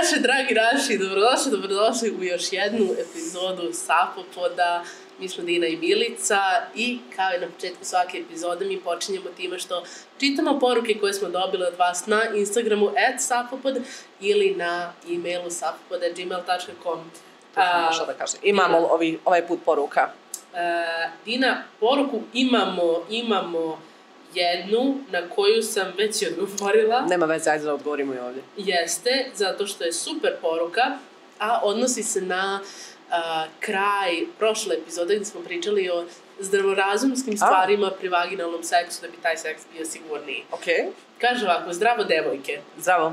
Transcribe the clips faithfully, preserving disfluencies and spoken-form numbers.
naše, dragi naši, dobrodošli, dobrodošli u još jednu epizodu Sapopoda. Mi smo Dina i Milica i kao i na početku svake epizode mi počinjemo time što čitamo poruke koje smo dobili od vas na Instagramu at sapopod ili na e-mailu sapopod at gmail dot com. Uh, da kažem. Imamo ovi, ovaj put poruka. Uh, Dina, poruku imamo, imamo jednu na koju sam već i odgovorila. Nema veze, ajde da odgovorimo i ovdje. Jeste, zato što je super poruka, a odnosi se na uh, kraj prošle epizode gdje smo pričali o zdravorazumskim stvarima pri vaginalnom seksu da bi taj seks bio sigurniji. Okay. Kaže ovako, zdravo devojke. Zdravo.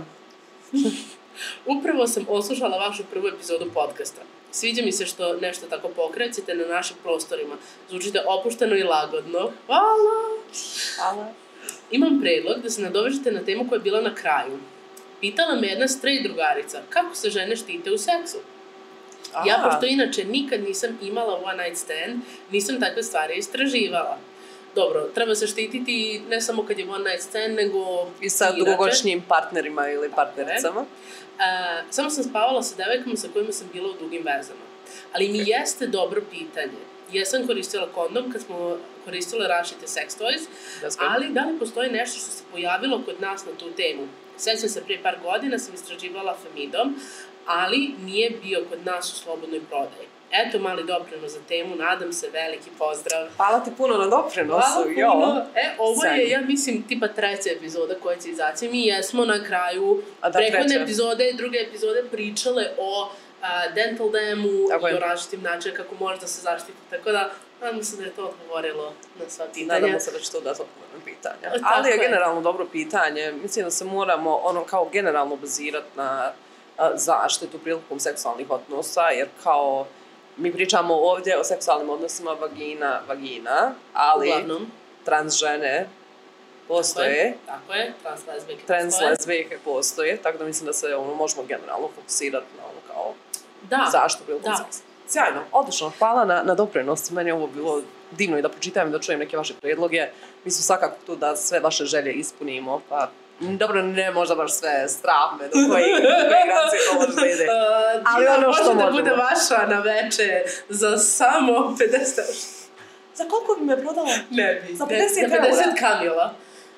Upravo sam oslušala vašu prvu epizodu podcasta. Sviđa mi se što nešto tako pokrećete na našim prostorima. Zvučite opušteno i lagodno. Hvala! Hvala. Imam predlog da se nadovežete na temu koja je bila na kraju. Pitala me jedna straight drugarica, kako se žene štite u seksu? Aha. Ja, pošto inače nikad nisam imala one night stand, nisam takve stvari istraživala. Dobro, treba se štititi ne samo kad je one night stand, nego i sa dugogodišnjim partnerima ili partnericama. Uh, samo sam spavala sa devojkama sa kojima sam bila u dugim vezama. Ali mi jeste dobro pitanje. Jesam koristila kondom kad smo koristile različite sex toys, ali da li postoji nešto što se pojavilo kod nas na tu temu? Sjećam se, prije par godina sam istraživala Femidom, ali nije bio kod nas u slobodnoj prodaji. Eto mali doprinos za temu, nadam se, veliki pozdrav. Hvala ti puno na doprinosu. Hvala puno. E, ovo je, ja mislim, tipa treća epizoda koja će izaći. Mi jesmo na kraju prethodne epizode i druge epizode pričale o uh, dental damu i o različitim načinima kako može da se zaštiti. Tako da, nadam se da je to odgovorilo na sva pitanja. Nadamo se da će to dati odgovor na pitanja. Ali je generalno dobro pitanje. Mislim da se moramo ono kao generalno bazirati na uh, zaštitu prilikom seksualnih odnosa, jer kao mi pričamo ovdje o seksualnim odnosima vagina, vagina, ali uglavnom trans žene postoje. Tako je, trans lezbijke trans postoje. lezbijke postoje, tako da mislim da se ono, možemo generalno fokusirati na ono kao da, zaštitu prilikom seksa. Sjajno, odlično, hvala na, na doprinos. Meni je ovo bilo divno i da pročitam i da čujem neke vaše predloge. Mi smo svakako tu da sve vaše želje ispunimo, pa dobro, ne možda baš sve strah me do koje granice to može da ide. Uh, ali ono što možemo. Može da bude vaša na veče za samo pedeset. Za koliko bi me prodala? Ne bi. Za pedeset, za pedeset kamila.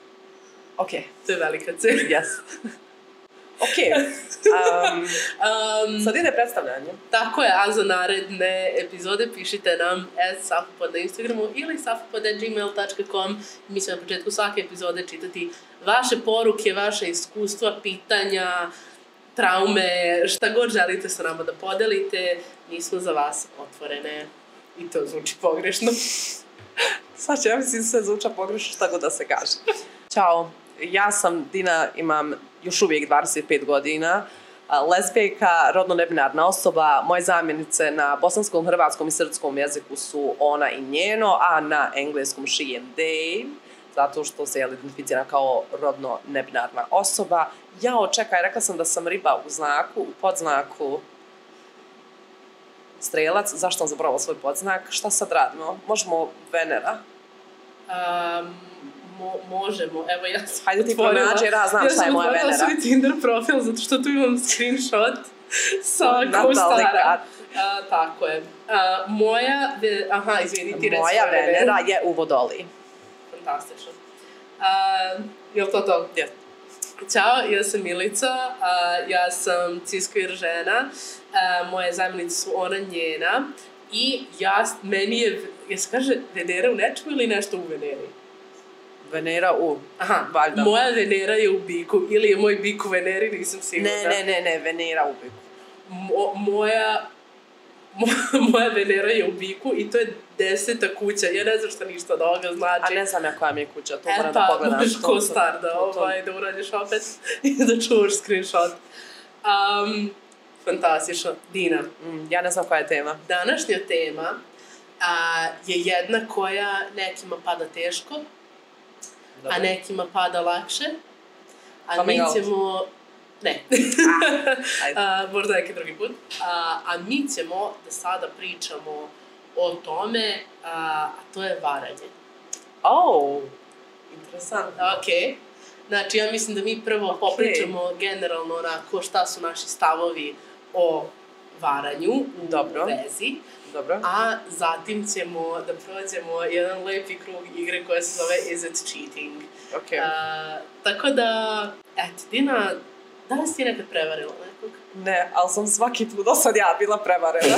Ok. To je velika cena. Yes. Ok. Um, um, sad ide predstavljanje. Tako je, a za naredne epizode pišite nam at sapopod na Instagramu ili sapopod at gmail dot com. Mi ćemo na početku svake epizode čitati vaše poruke, vaše iskustva, pitanja, traume, šta god želite sa nama da podelite. Mi smo za vas otvorene. I to zvuči pogrešno. Sad će, ja mislim, sve zvuča pogrešno, šta god da se kaže. Ćao, ja sam Dina, imam još uvijek dvadeset pet godina, lezbijka, rodno nebinarna osoba. Moje zamjenice na bosanskom, hrvatskom i srpskom jeziku su ona i njeno, a na engleskom she and they, zato što se identificira kao rodno nebinarna osoba. Jao, čekaj, rekla sam da sam riba u znaku, u podznaku strelac. Zašto sam zaboravila svoj podznak? Šta sad radimo? Možemo Venera? Um... Mo, možemo, evo ja sam hajde ti pronađi, ja znam šta je moja Venera. Ja sam otvorila svoj Tinder profil zato što tu imam screenshot sa ko-stara. Uh, tako je. Uh, moja, aha, izvini, ti reći moja Venera je u Vodoliji. Fantastično. Uh, je li to to? Yes. Ćao, ja sam Milica, uh, ja sam cis-queer žena, uh, moje zamjenice su ona, njena i ja, meni je, je se kaže Venera u nečemu ili nešto u Veneri? Venera u, aha, valjda. Moja Venera je u biku, ili je moj bik u Veneri, nisam sigurna. Ne, ne, ne, ne, Venera u biku. Mo, moja, mo, moja Venera je u biku i to je deseta kuća, ja ne znam šta ništa od ovoga znači. A ne znam ja koja mi je kuća, to e, moram da pogledam. E pa, možeš ko star da, ovaj, da uradiš opet i da čuvaš screenshot. Um, fantastično. Dina. Mm, ja ne znam koja je tema. Današnja tema a, je jedna koja nekima pada teško, a nekima pada lakše, a Coming mi ćemo... Ne. a, možda neki drugi put. A, a mi ćemo da sada pričamo o tome, a, a to je varanje. Oh, interesantno. Ok. Znači, ja mislim da mi prvo okay. popričamo generalno onako šta su naši stavovi o varanju u Dobro. vezi. Dobro. A zatim ćemo da prođemo jedan lepi krug igre koja se zove Is it cheating? Okay. Uh, tako da, eto, Dina, da li si ti nekad prevarila nekog? Ne, ali sam svaki put do sad ja bila prevarena.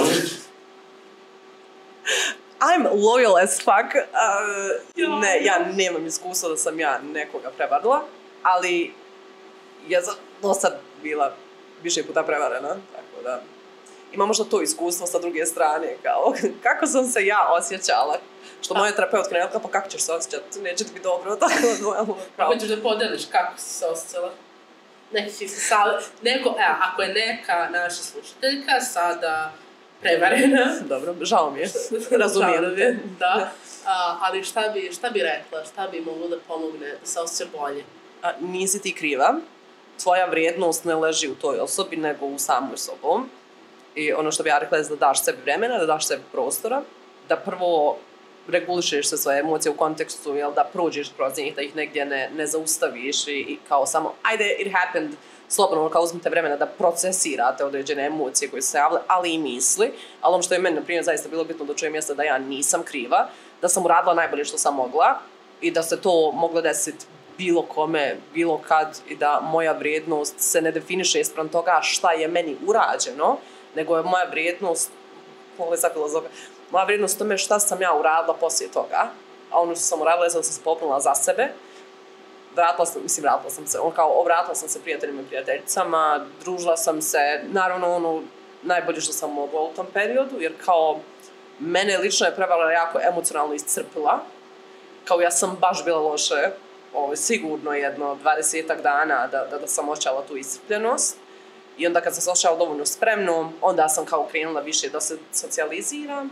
I'm loyal as fuck. Uh, ne, ja nemam iskustva da sam ja nekoga prevarila, ali ja sam do sad bila više puta prevarena, tako da imam možda to iskustvo sa druge strane, kao kako sam se ja osjećala. Što moja terapeutka ne, pa kako ćeš se osjećati, neće ti biti dobro, tako da... Kako ćeš da podeliš kako si se osjećala? Neki si se sad... Neko, e, ako je neka naša slušateljka sada prevarena... Dobro, žao mi je, razumijem te. Da, a, ali šta bi, šta bi rekla, šta bi moglo da pomogne da se osjeća bolje? A, nisi ti kriva, tvoja vrijednost ne leži u toj osobi, nego u samoj sobom. I ono što bi ja rekla je da daš sebi vremena, da daš sebi prostora, da prvo regulišeš se svoje emocije u kontekstu, jel, da prođeš kroz njih, da ih negdje ne, ne zaustaviš i, i kao samo, ajde, it happened, slobodno, kao uzmite vremena da procesirate određene emocije koje su se javile, ali i misli. Ali ono što je meni, na primjer, zaista bilo bitno da čujem mjesta da ja nisam kriva, da sam uradila najbolje što sam mogla i da se to moglo desiti bilo kome, bilo kad i da moja vrijednost se ne definiše ispram toga šta je meni urađeno, nego je moja vrijednost, ovo je za filozofija, moja vrijednost tome šta sam ja uradila poslije toga, a ono što sam uradila je da sam se popnula za sebe, vratila sam, mislim, vratila sam se, on kao, vratila sam se prijateljima i prijateljicama, družila sam se, naravno, ono, najbolje što sam mogla u tom periodu, jer kao, mene lično je prevarila jako emocionalno iscrpila, kao ja sam baš bila loše, ovo, sigurno jedno dvadesetak dana da, da, da sam osjećala tu iscrpljenost. I onda kad sam se osjećala dovoljno spremno, onda sam kao krenula više da se socijaliziram.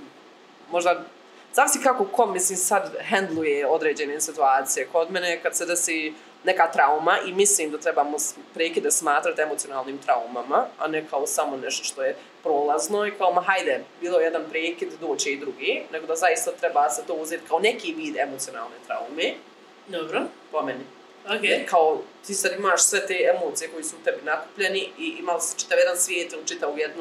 Možda, zavisi kako ko, mislim, sad handluje određene situacije. Kod mene kad se desi neka trauma i mislim da trebamo prekide smatrati emocionalnim traumama, a ne kao samo nešto što je prolazno i kao, ma hajde, bilo je jedan prekid, doće i drugi, nego da zaista treba se to uzeti kao neki vid emocionalne traume. Dobro. Po meni. Okay. Kao, ti sad imaš sve te emocije koji su u tebi nakupljeni i imali si čitav jedan svijet ili čitav jednu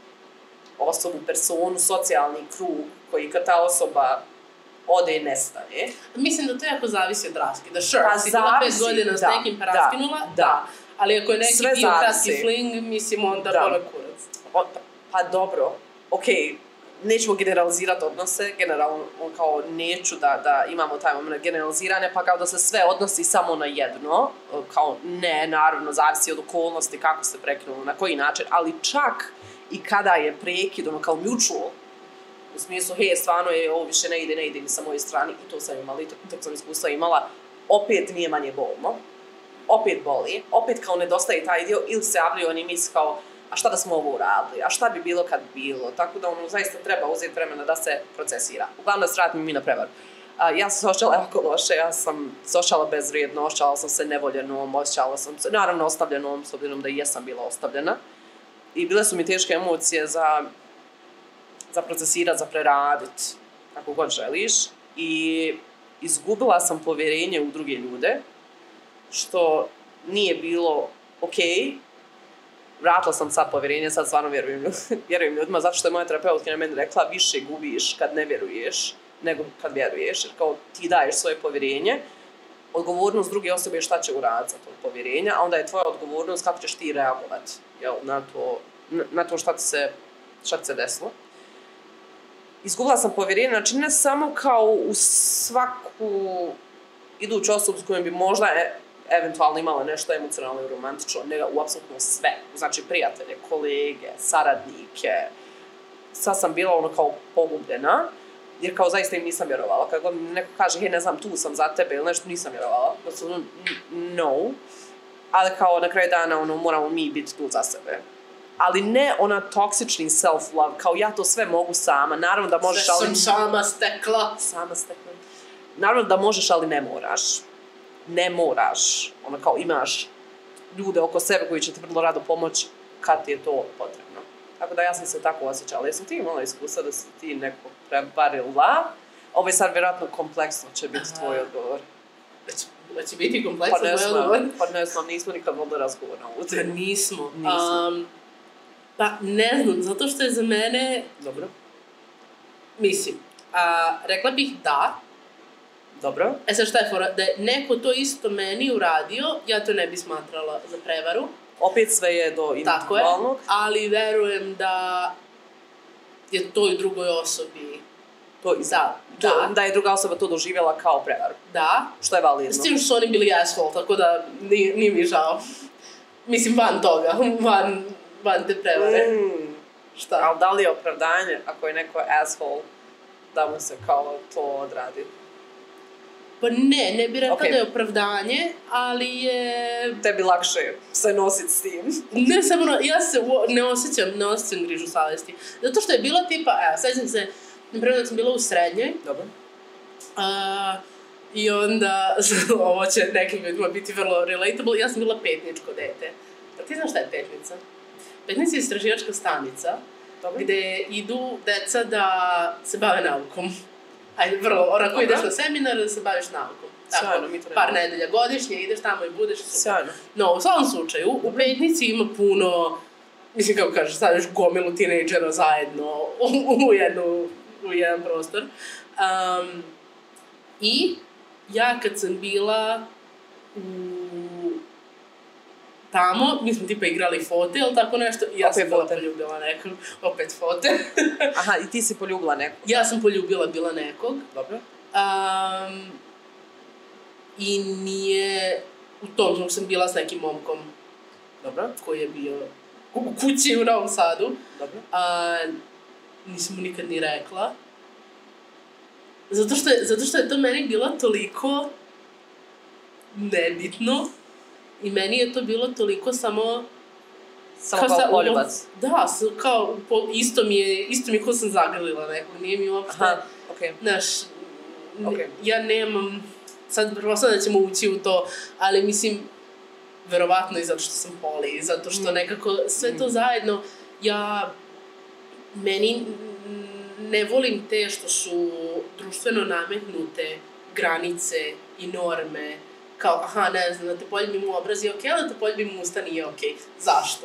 osobu, personu, socijalni krug koji kad ta osoba ode i nestane. Mislim da to jako zavisi od raskida. Sure, pa si bila pet godina s nekim pa raskinula, da, da. Ali ako je neki sve bio kratki fling, mislim onda bole kurac. Pa, pa dobro, okej. Okay. Nećemo generalizirati odnose, generalno kao neću da, da imamo taj moment generaliziranja, pa kao da se sve odnosi samo na jedno, kao ne, naravno, zavisi od okolnosti, kako se prekinulo, na koji način, ali čak i kada je prekid, ono kao mutual, u smislu, hej, stvarno je ovo više ne ide, ne ide ni sa moje strane, i to sam imala, i to, to sam iskustva imala, opet nije manje bolno, opet boli, opet kao nedostaje taj dio, ili se javljaju oni misli kao, a šta da smo ovo uradili, a šta bi bilo kad bilo, tako da ono zaista treba uzeti vremena da se procesira. Uglavnom da se vratimo mi na prevaru. A, ja sam se osjećala jako loše, ja sam se osjećala bezvrijedno, osjećala sam se nevoljenom, osjećala sam se, naravno ostavljenom, s obzirom da i jesam bila ostavljena. I bile su mi teške emocije za, za procesirati, za preraditi, kako god želiš. I izgubila sam povjerenje u druge ljude, što nije bilo okej. Vratila sam sad povjerenje, sad stvarno vjerujem, vjerujem ljudima, zato što je moja terapeutka na meni rekla više gubiš kad ne vjeruješ nego kad vjeruješ, jer kao ti daješ svoje povjerenje, odgovornost druge osobe je šta će uraditi za to povjerenja, a onda je tvoja odgovornost kako ćeš ti reagovati, jel, na to, na, na to šta ti se, šta ti se desilo. Izgubila sam povjerenje, znači ne samo kao u svaku iduću osobu s kojom bi možda e, eventualno imala nešto emocionalno i romantično, nego u apsolutno sve. Znači prijatelje, kolege, saradnike. Sad sam bila ono kao pogubljena, jer kao zaista im nisam vjerovala. Kad god neko kaže, hej, ne znam, tu sam za tebe ili nešto, nisam vjerovala. Znači, no. Ali kao na kraju dana ono, moramo mi biti tu za sebe. Ali ne ona toksični self-love, kao ja to sve mogu sama. Naravno da možeš, sve ali... sam sama stekla. Sama stekla. Naravno da možeš, ali ne moraš. Ne moraš. Ono kao imaš ljude oko sebe koji će ti vrlo rado pomoći kad ti je to potrebno. Tako da ja sam se tako osjećala. Jesam ti imala iskustva da si ti neko prevarila? Ovo je sad vjerojatno kompleksno će biti tvoj odgovor. Da će biti kompleksno pa ne moj odgovor. Pa ne znam, nismo nikad vodili razgovor na ovu temu. Nismo. Nismo. Um, pa ne znam, zato što je za mene... Dobro. Mislim, a, rekla bih da. Dobro. E sad šta je fora? Da je neko to isto meni uradio, ja to ne bi smatrala za prevaru. Opet sve je do individualnog. Tako je, ali verujem da je toj drugoj osobi... To i da, to, da. Da je druga osoba to doživjela kao prevaru. Da. Što je validno. S tim što su oni bili asshole, tako da nije, nije mi žao. Mislim, van toga, van, van te prevare. Mm. Šta? Ali da li je opravdanje ako je neko asshole da mu se kao to odradi? Pa ne, ne bih rekla Okay. da je opravdanje, ali je... Tebi lakše se nositi s tim. Ne, samo, no, ja se uo- ne osjećam, ne osjećam grižu savjesti. Zato što je bila tipa, evo, sećam se, naprimjer da sam bila u srednjoj, Dobro. a, i onda, ovo će nekim ljudima biti vrlo relatable, ja sam bila petničko dete. Pa ti znaš šta je petnica? Petnica je istraživačka stanica, Dobro. gde idu deca da se bave naukom. Ajde, vrlo, onako Dobro. ideš na seminar da se baviš naukom. Tako, Sjajno, mi to ne par znamo. nedelja godišnje, ideš tamo i budeš super. Sjajno. No, u svakom slučaju, u petnici ima puno, mislim kako kažeš, stavljaš gomilu tinejdžera zajedno u, u, jednu, u jedan prostor. Um, I ja kad sam bila u tamo, mi smo tipa igrali fote ili tako nešto, i ja Opet sam bila fote. poljubila nekog, opet fote. Aha, i ti si poljubila nekog. Ja sam poljubila bila nekog. Dobro. Um, I nije, u tom trenutku sam bila s nekim momkom Dobro. koji je bio u kući u Novom Sadu. Dobro. A, nisam mu nikad ni rekla. Zato što, je, zato što je to meni bilo toliko nebitno i meni je to bilo toliko samo... Samo kao sa- poljubac. Da, s- kao, po, isto mi je, isto mi je ko sam zagrlila nekog, nije mi uopšte... Aha, okej. Znaš, n- Ok. ja nemam, sad pretpostavljam da ćemo ući u to, ali mislim, verovatno i zato što sam poli, zato što Mm. nekako sve to Mm. zajedno, ja, meni n- ne volim te što su društveno nametnute granice i norme, kao, aha, ne znam, da te poljubim u obraz je okej, ali da te poljubim u usta nije okej. Zašto?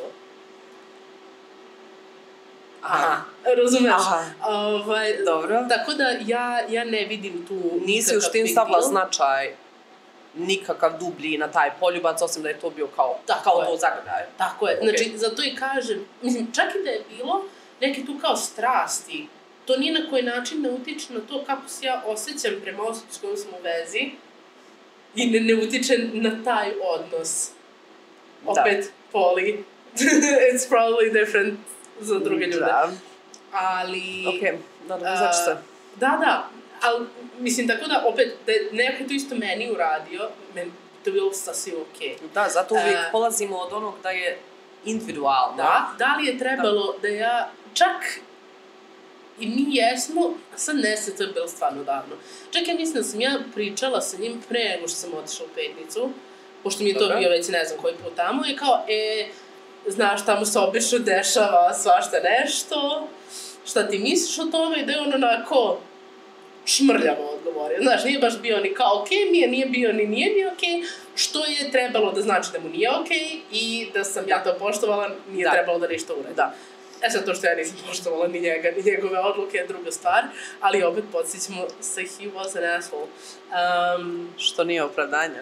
Aha, razumeš? Aha. Ovaj, Dobro. tako da ja, ja ne vidim tu Nisi nikakav još tim big stavila deal. značaj nikakav dublji na taj poljubac, osim da je to bio kao, Tako kao je. to zagrljaj. Tako je, Ok. znači zato i kažem, mislim, čak i da je bilo neke tu kao strasti, to ni na koji način ne utiče na to kako se ja osjećam prema osobi s kojom sam u vezi i ne, ne utiče na taj odnos. Da. Opet, poli. It's probably different za druge ljude. Da. Ali... Okej, nadovezaš se. Da, da, ali mislim tako da opet, da je neko to isto meni uradio, meni to je bilo sasvim okej. Da, zato uvijek E, polazimo od onog da je individualno. Da, da li je trebalo da, da ja, čak i mi jesmo, a sad ne se, to je bilo stvarno davno. Čak ja mislim da sam ja pričala sa njim pre nego što sam otišla u Petnicu, pošto mi je Dobro. to bio već ne znam koji put tamo, i kao, e, znaš, tamo se obično dešava svašta nešto, šta ti misliš o tome, i da je on onako šmrljavo odgovorio. Znaš, nije baš bio ni kao okej, mi je nije bio ni nije mi okej, što je trebalo da znači da mu nije okej i da sam ja to poštovala, nije Da. trebalo da ništa uradim. Da. E sad, to što ja nisam poštovala ni njega, ni njegove odluke je druga stvar, ali opet podsjećamo se, he was an asshole. Um, Što nije opravdanje.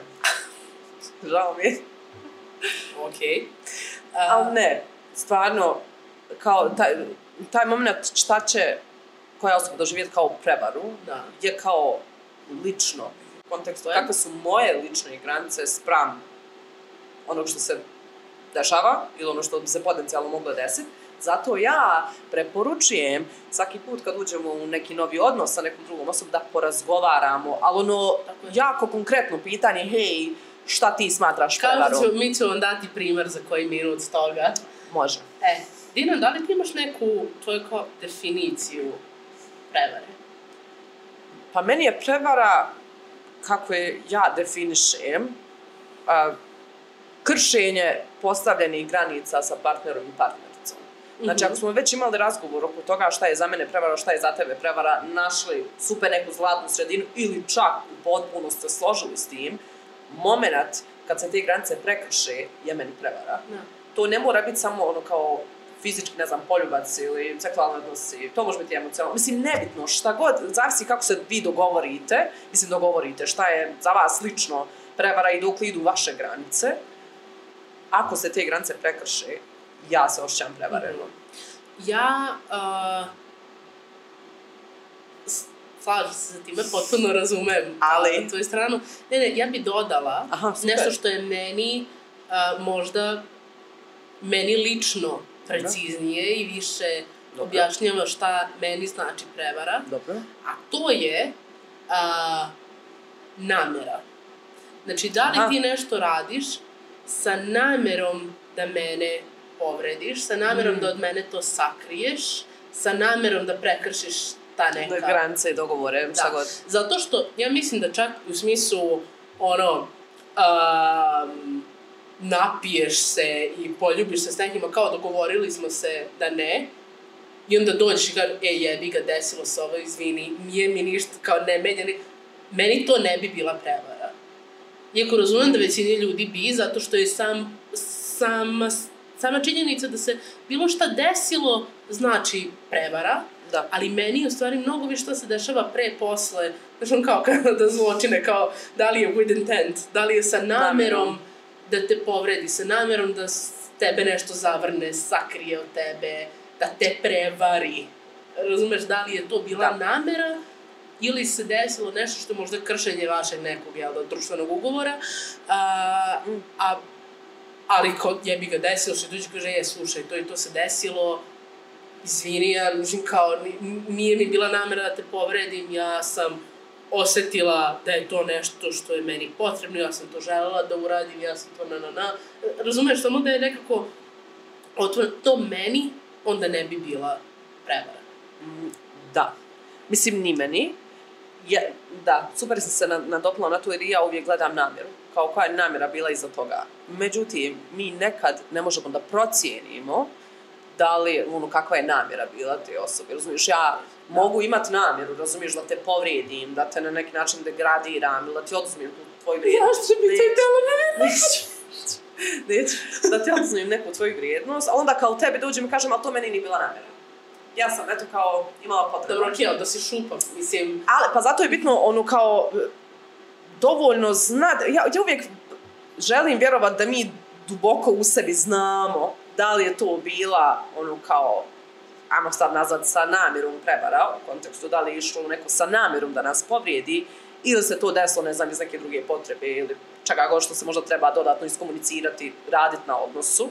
Žao mi je. okej. Ali ne, stvarno, kao taj, taj moment šta će koja osoba doživjeti kao prevaru, Da. je kao lično u kontekstu je. kakve su moje lične granice spram onog što se dešava ili ono što bi se potencijalno moglo desiti. Zato ja preporučujem svaki put kad uđemo u neki novi odnos sa nekom drugom osobom da porazgovaramo, ali ono Tako je. jako konkretno pitanje, hej, šta ti smatraš Kao prevarom? ću, mi ću vam dati primer za koji minut toga. Može. E, Dina, da li ti imaš neku tvoju kao definiciju prevare? Pa meni je prevara, kako je ja definišem, a, kršenje postavljenih granica sa partnerom i partnericom. Znači, ako smo već imali razgovor oko toga šta je za mene prevara, šta je za tebe prevara, našli super neku zlatnu sredinu ili čak u potpunosti se složili s tim, moment kad se te granice prekrše je meni prevara. Da. To ne mora biti samo ono kao fizički, ne znam, poljubac ili seksualni odnosi, to može biti emocionalno. Mislim, nebitno, šta god, zavisi kako se vi dogovorite, mislim, dogovorite šta je za vas lično prevara i dok idu vaše granice. Ako se te granice prekrše, ja se osjećam prevareno. Ja, uh, slažem se sa time, potpuno razumem ali tvoju stranu. Ne, ne, ja bi dodala Aha, nešto što je meni uh, možda meni lično preciznije i više Dobro. objašnjava šta meni znači prevara. Dobro. A to je uh, namera. Znači, da li Aha. ti nešto radiš sa namerom da mene povrediš, sa namerom mm. da od mene to sakriješ, sa namerom da prekršiš ta neka... Da granice i dogovore, šta god. Zato što, ja mislim da čak u smislu, ono, um, napiješ se i poljubiš se s nekima, kao dogovorili smo se da ne, i onda dođeš i kažeš, e, jebi ga, desilo se ovo, izvini, nije mi ništa, kao ne menjani. Meni to ne bi bila prevara. Iako razumem da većini ljudi bi, zato što je sam, sama, sama činjenica da se bilo šta desilo znači prevara, da. Ali meni je u stvari mnogo više što se dešava pre, posle, znači on kao da zločine, kao da li je with intent, da li je sa namerom da te povredi, sa namerom da tebe nešto zavrne, sakrije od tebe, da te prevari. Razumeš, da li je to bila da. namera ili se desilo nešto što je možda kršenje vašeg nekog, jel da, društvenog ugovora, a, a, ali ko jebi ga desilo, što dođe kaže, je, slušaj, to i to se desilo, izvini, ja, mislim, kao, nije mi bila namera da te povredim, ja sam osetila da je to nešto što je meni potrebno, ja sam to želela da uradim, ja sam to na na na. Razumeš, samo da je nekako otvoreno to meni, onda ne bi bila prevara. Da. Mislim, ni meni. Je, da, super sam se nadopala na to jer ja uvijek gledam namjeru. Kao koja je namjera bila iza toga. Međutim, mi nekad ne možemo da procijenimo da li, ono, kakva je namjera bila te osobe. Razumiješ, ja da. mogu imati namjeru, razumiješ, da te povrijedim, da te na neki način degradiram, ili da ti oduzmem tvoju vrijednost. Ja što bi te htjela Neću, da ti oduzmem neku tvoju vrijednost, a onda kao tebi dođem i kažem, ali to meni nije bila namjera. Ja sam, eto, kao, imala potrebu. Dobro, okej, da si šupav, mislim... Ali, pa zato je bitno, ono, kao, dovoljno znati, ja, ja uvijek želim vjerovati da mi duboko u sebi znamo da li je to bila, ono, kao, ajmo sad nazvat sa namjerom prevara, u kontekstu da li je išlo neko sa namjerom da nas povrijedi, ili se to desilo, ne znam, iz neke druge potrebe, ili čega god što se možda treba dodatno iskomunicirati, raditi na odnosu.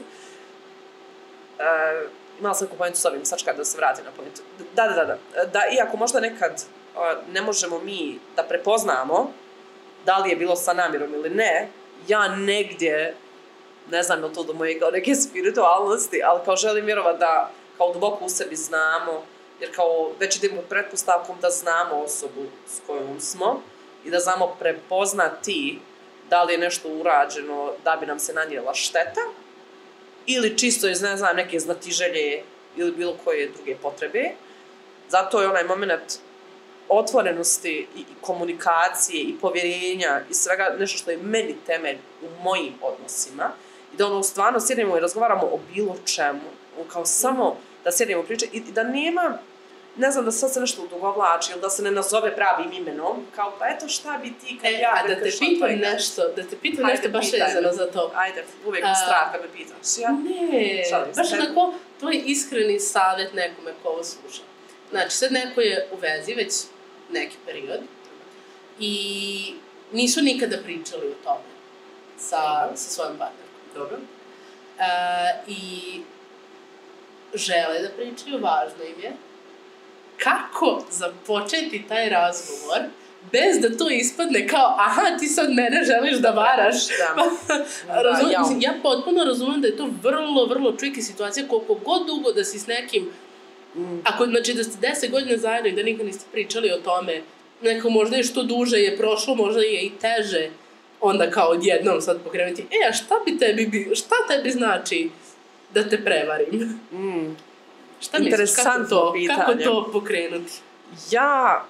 E, imala sam neku pojentu s ovim, sačekaj da se vrati na pojentu. Da, da, da, da. Da, iako možda nekad ne možemo mi da prepoznamo da li je bilo sa namjerom ili ne, ja negdje, ne znam je li to do moje kao neke spiritualnosti, ali kao želim vjerovati da kao duboko u sebi znamo, jer kao već idemo pretpostavkom da znamo osobu s kojom smo i da znamo prepoznati da li je nešto urađeno da bi nam se nanijela šteta ili čisto iz, ne znam, neke znatiželje ili bilo koje druge potrebe. Zato je onaj moment otvorenosti i komunikacije i povjerenja i svega nešto što je meni temelj u mojim odnosima i da ono stvarno sjedimo i razgovaramo o bilo čemu, kao samo da sjedimo i pričamo i da nema, ne znam, da sad se nešto udogovlači ili da se ne nazove pravim imenom, kao pa eto šta bi ti kad e, ja a da te pitam nešto, da te pitam nešto baš vezano za to. Ajde, uvijek mi strah kad me pitaš. Ja? Ne, Šalim, baš onako tvoj iskreni savjet nekome ko ovo sluša. Znači, sad neko je u vezi već neki period i nisu nikada pričali o tome sa, sa svojim partnerkom. Dobro. E, I žele da pričaju, važno im je. Kako započeti taj razgovor bez da to ispadne kao, aha, ti sad mene želiš da varaš. Da. Razum, da, ja. Mislim, ja potpuno razumem da je to vrlo, vrlo tricky situacija, koliko god dugo da si s nekim, mm. ako, znači da ste deset godina zajedno i da nikad niste pričali o tome, neko možda je što duže je prošlo, možda je i teže, onda kao odjednom sad pokrenuti, e, a šta bi tebi, šta tebi znači da te prevarim? Mm. Šta misliš, kako to, kako to pokrenuti? Ja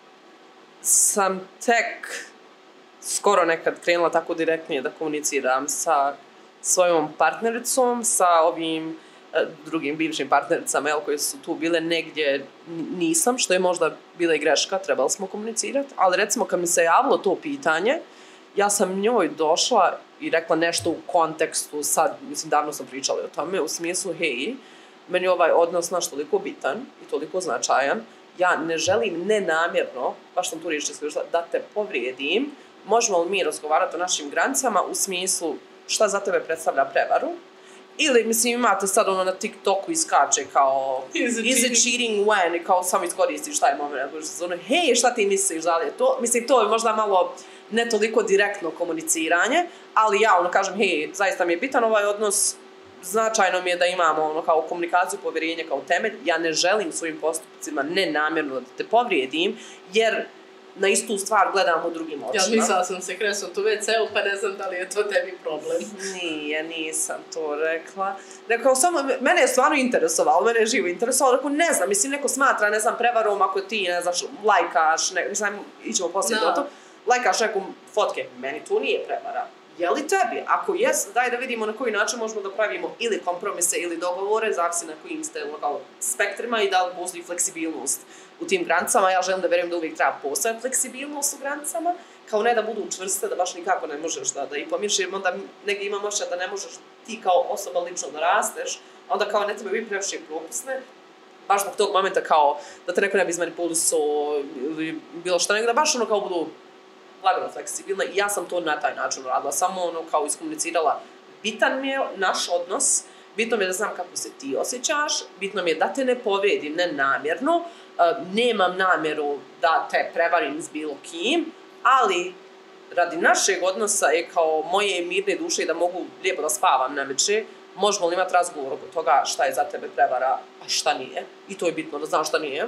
sam tek skoro nekad krenula tako direktnije da komuniciram sa svojom partnericom, sa ovim e, drugim bivšim partnericama, jel, koje su tu bile, negdje nisam, što je možda bila i greška, trebali smo komunicirati, ali recimo kad mi se javilo to pitanje, ja sam njoj došla i rekla nešto u kontekstu, sad, mislim, davno sam pričala o tome, u smislu, hej, meni je ovaj odnos naš toliko bitan i toliko značajan, ja ne želim nenamjerno, baš sam tu riječ isključila, da te povrijedim, možemo li mi razgovarati o našim granicama u smislu šta za tebe predstavlja prevaru, ili, mislim, imate sad ono na TikToku iskače kao is it, is it cheating when, i kao samo iskoristiš taj moment, ono, hej, šta ti misliš, da li je to, mislim, to je možda malo ne toliko direktno komuniciranje, ali ja ono kažem, hej, zaista mi je bitan ovaj odnos, značajno mi je da imamo ono kao komunikaciju, povjerenje kao temelj, ja ne želim svojim postupcima nenamjerno da te povrijedim, jer na istu stvar gledam u drugim očima. Ja mislila sam se kresla tu ve ce u, pa ne znam da li je to tebi problem. Nije, nisam to rekla. Rekao, samo, mene je stvarno interesovalo, mene je živo interesovalo, rekao, ne znam, mislim, neko smatra, ne znam, prevarom ako ti, ne znaš, lajkaš, ne, mislim, ićemo poslije no. to, lajkaš nekom fotke, meni tu nije prevara. Je li tebi? Ako jes, daj da vidimo na koji način možemo da pravimo ili kompromise ili dogovore, zavisi na kojim ste kao spektrima i da li postoji fleksibilnost u tim granicama. Ja želim da vjerujem da uvijek treba postojati fleksibilnost u granicama, kao ne da budu čvrste, da baš nikako ne možeš da, da i pomiriš, jer onda negdje imam ošća da ne možeš ti kao osoba lično da rasteš, onda kao ne treba biti previše propusne, baš zbog tog momenta kao da te neko ne bi izmanipulisao ili bilo što, nego da baš ono kao budu lagano fleksibilna i ja sam to na taj način radila, samo ono kao iskomunicirala, bitan mi je naš odnos, bitno mi je da znam kako se ti osjećaš, bitno mi je da te ne povrijedim, ne namjerno, uh, nemam namjeru da te prevarim s bilo kim, ali radi našeg odnosa je kao moje mirne duše i da mogu lijepo da spavam navečer, možemo li imati razgovor oko toga šta je za tebe prevara, a šta nije, i to je bitno da znam šta nije.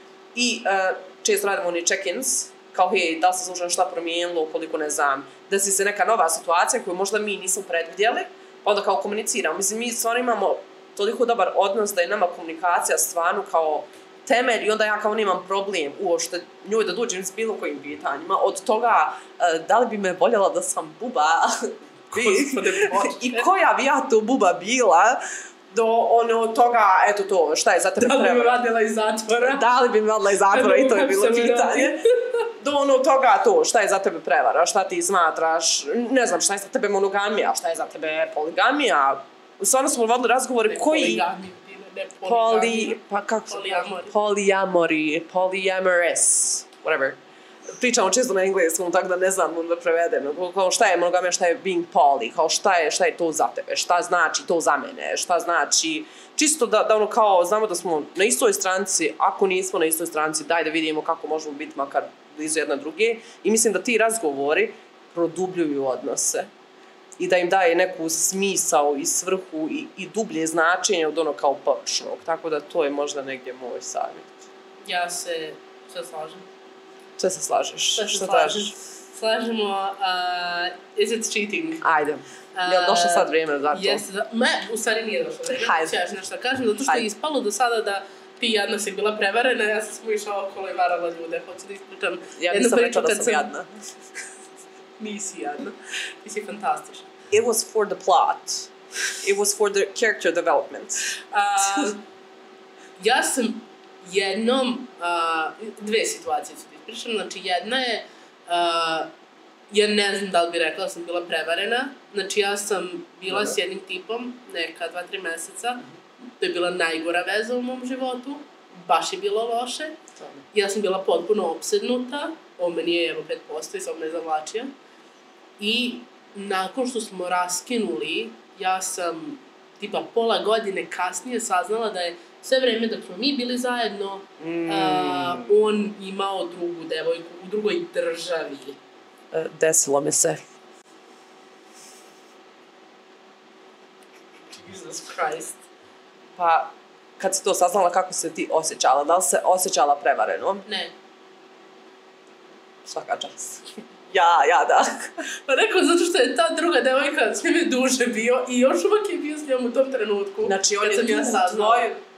I uh, često radimo oni check-ins, kao hej, da li se slučajno šta promijenilo, koliko ne znam, da si se neka nova situacija koju možda mi nismo predvidjeli, pa onda kao komuniciramo. Mislim, mi stvarno imamo toliko dobar odnos da je nama komunikacija stvarno kao temelj i onda ja kao nemam problem uopšte njoj da dođem s bilo kojim pitanjima. Od toga, da li bi me voljela da sam buba i koja bi ja to buba bila, do ono toga, eto to, šta je za tebe prevara. Da li bi vadila iz zatvora? Da li bi me vadila iz zatvora i to je bilo pitanje. Do ono toga to, šta je za tebe prevara, šta ti smatraš, ne znam, šta je za tebe monogamija, šta je za tebe poligamija. Stvarno smo vodili razgovore ne, koji... Poligamiju, ne poligamiju. Poli... Pa kako se... Polyamori. Polyamori, polyamorous, whatever. Pričamo često na engleskom, tako da ne znam da prevedem. Kao šta je monogamija, šta je being poly, kao šta je, šta je to za tebe, šta znači to za mene, šta znači... Čisto da, da ono kao, znamo da smo na istoj stranci, ako nismo na istoj stranci, daj da vidimo kako možemo biti makar blizu jedna druge. I mislim da ti razgovori produbljuju odnose i da im daje neku smisao i svrhu i, i dublje značenje od ono kao površnog. Tako da to je možda negdje moj savjet. Ja se sve slažem. Sve se slažeš? Sve se Što slažem. tražiš? Slažemo, uh, is it cheating? Ajde. Uh, je li došlo sad vrijeme za to? Jeste, me, u stvari nije došlo vrijeme. Hajde. Ja ću nešto kažem, zato što Hajde. je ispalo do sada da ti jadna si bila prevarena, ja sam smo išla okolo i varala ljude. Hoću da ispričam ja jednu nisam priču rekla da kad sam sam... jadna. Nisi jadna. Ti si fantastična. It was for the plot. It was for the character development. Uh, ja sam jednom, uh, dve situacije ću ti ispričam, znači jedna je, uh, ja ne znam da li bi rekla da sam bila prevarena, znači ja sam bila Dobre. s jednim tipom neka dva, tri meseca, to je bila najgora veza u mom životu, baš je bilo loše, ja sam bila potpuno opsednuta, on meni je evo pet posto i sam me zavlačio, i nakon što smo raskinuli, ja sam tipa pola godine kasnije saznala da je sve vreme dok smo mi bili zajedno, mm. uh, on imao drugu devojku u drugoj državi. Desilo mi se. Jesus Christ. Pa, kad si to saznala, kako se ti osjećala? Da li se osjećala prevareno? Ne. Svaka čast. Ja, ja, da. Pa rekao, zato što je ta druga devojka s njime duže bio i još uvijek je bio s njom u tom trenutku. Znači, on je tu ja tvoj,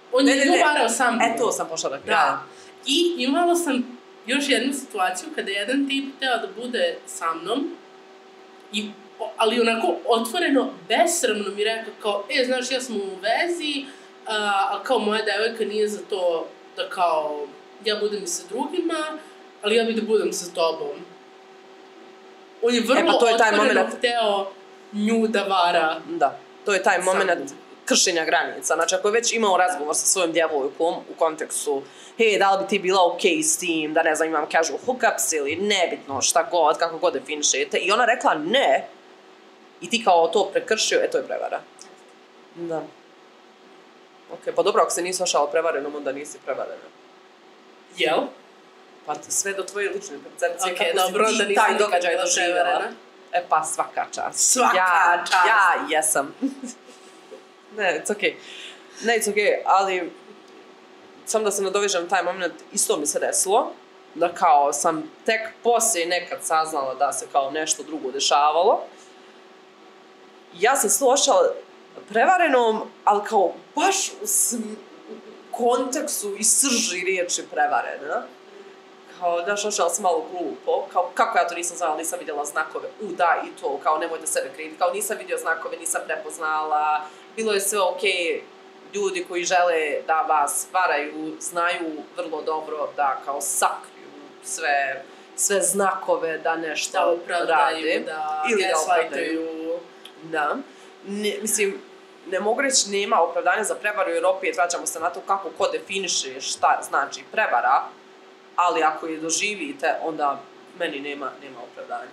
On ne, je nju varao sam. E, to sam pošla da kraja. Da. I imala sam još jednu situaciju kada je jedan tip hteo da bude sa mnom, i, ali onako otvoreno, besramno mi rekao kao, e, znaš, ja sam u vezi, a, a kao moja devojka nije za to da kao ja budem i sa drugima, ali ja bih da budem sa tobom. On je vrlo e, pa to je taj otvoreno moment... hteo nju da vara. Da, to je taj moment kršenja granica. Znači, ako je već imao razgovor sa svojom djevojkom u kontekstu, hej, da li bi ti bila okej okay s tim, da ne znam, imam casual hookups ili nebitno, šta god, kako god definišete, i ona rekla ne, i ti kao to prekršio, e, to je prevara. Da. Ok, pa dobro, ako se nisi ošala prevarenom, onda nisi prevarena. Jel? Pa sve do tvoje lične percepcije, okay, kako dobro, si ti taj događaj doživjela. E pa, svaka čast. Svaka ja, čast. Ja jesam. Ne, it's okej. Okay. Ne, it's okej, okay, ali sam da se nadovežem taj moment, isto mi se desilo, da kao sam tek poslije nekad saznala da se kao nešto drugo dešavalo. Ja sam slušala prevarenom, ali kao baš u kontekstu i srži riječi prevarena. Kao, znaš, ošala sam malo glupo, kao, kako ja to nisam znala, nisam vidjela znakove, u, da, i to, kao, nemojte sebe kriviti, kao, nisam vidio znakove, nisam prepoznala, bilo je sve okej, okay. Ljudi koji žele da vas varaju, znaju vrlo dobro da, kao, sakriju sve, sve znakove da nešto da opravdaju, rade. Da ili da opravdaju. Da. Ne, mislim, ne mogu reći nema opravdanja za prevaru, jer opet vraćamo se na to kako ko definiše šta znači prevara, ali ako je doživite, onda meni nema, nema opravdanja.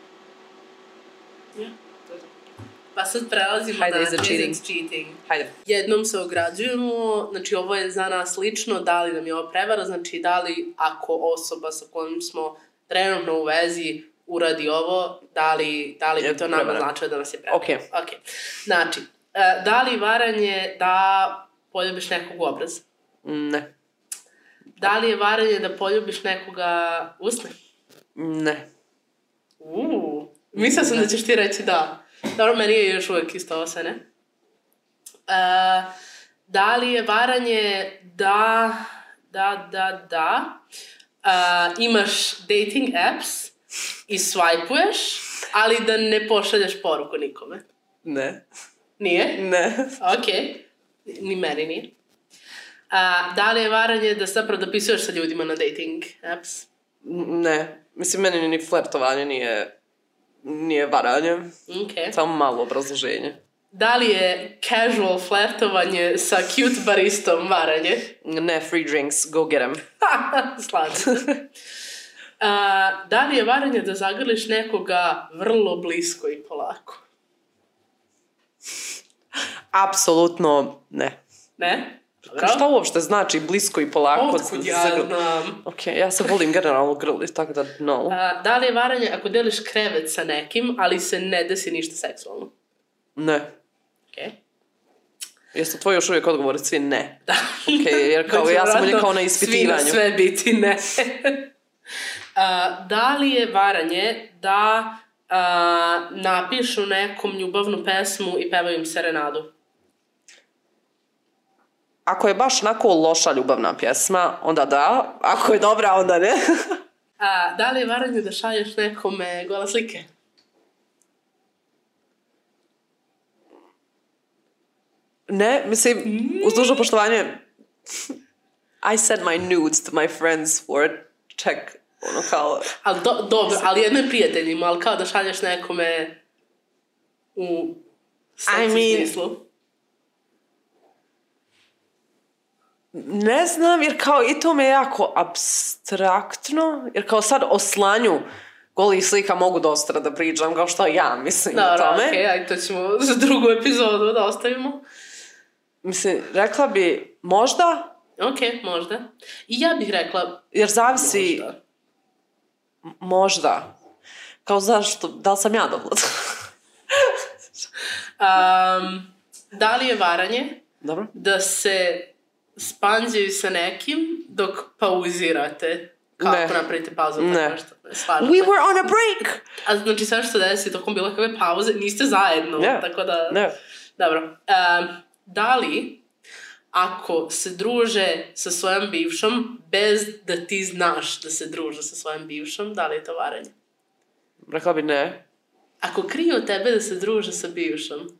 Yeah. Pa sad prelazimo Hajde, na cheating. cheating. Hajde. Jednom se ograđujemo, znači ovo je za nas lično, da li nam je ovo prevara, znači da li ako osoba sa kojom smo trenutno u vezi uradi ovo, da li, da li bi to nama značilo da nas je prevara. Okay. Okay. Znači, da li varanje da poljubiš nekog u obraz? Ne. Da li je varanje da poljubiš nekoga usne? Ne. Uuu, mislila sam da ćeš ti reći da. Dobro, meni je još uvijek isto ovo sve, ne? Uh, da li je varanje da, da, da, da, uh, imaš dating apps i swipuješ, ali da ne pošalješ poruku nikome? Ne. Nije? Ne. Ok, ni meni nije. Uh, da li je varanje da zapravo dopisuješ sa ljudima na dating apps? Ne. Mislim, meni ni flertovanje nije, nije varanje. Okay. Samo malo obrazloženje. Da li je casual flertovanje sa cute baristom varanje? Ne, free drinks, go get em. Slažem se. Uh, da li je varanje da zagrliš nekoga vrlo blisko i polako? Apsolutno ne. Ne? Dobro. Šta uopšte znači blisko i polako? Otkud ja znam. Ok, ja se volim generalno grliti, tako da no. Uh, da li je varanje ako deliš krevet sa nekim, ali se ne desi ništa seksualno? Ne. Ok. Jeste tvoji još uvijek odgovori svi ne? Da. Ok, jer kao ja sam uvijek kao na ispitivanju. Svi na sve biti ne. uh, da li je varanje da uh, napišu nekom ljubavnu pesmu i pevaju im serenadu? Ako je baš onako loša ljubavna pjesma, onda da. Ako je dobra, onda ne. A, da li je varanje da šalješ nekome gole slike? Ne, mislim, mm. uz dužno poštovanje, I sent my nudes to my friends for a check. Ono kao... Ali do, dobro, ali jedno je prijateljima, ali kao da šalješ nekome u seksi I mean, smislu. Ne znam, jer kao i to me je jako abstraktno, jer kao sad o slanju golih slika mogu dosta da pričam, kao što ja mislim Dobro, o tome. Dobro, okej, ajde, to ćemo za drugu epizodu da ostavimo. Mislim, rekla bi možda. Okej, možda. I ja bih rekla jer zavisi možda. Možda. Kao zašto, da li sam ja dobro? um, da li je varanje Dobro. Da se spanđaju sa nekim dok pauzirate? Kako ne. Napravite pauzu? Ne. Nešto? We were on a break! A znači sve što desi tokom bilo kakve pauze, niste zajedno. Ne. Tako da... Ne. Dobro. Um, da li ako se druže sa svojom bivšom bez da ti znaš da se druže sa svojom bivšom, da li je to varanje? Rekla bi ne. Ako kriju od tebe da se druže sa bivšom?